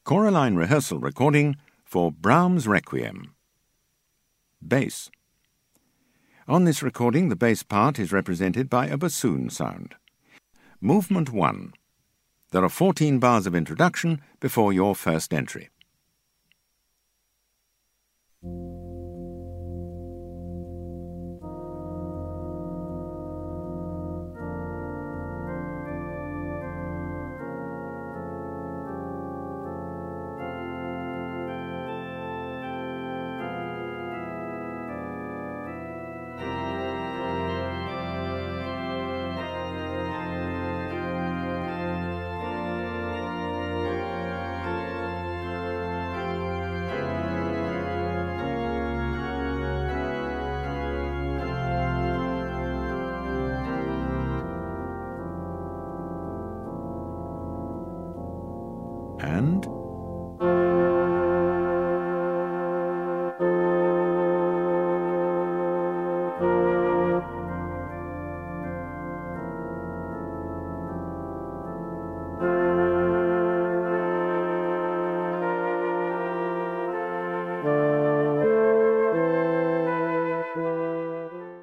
Choraline rehearsal recording for Brahms' Requiem. Bass. On this recording, the bass part is represented by a bassoon sound. Movement 1. There are 14 bars of introduction before your first entry. And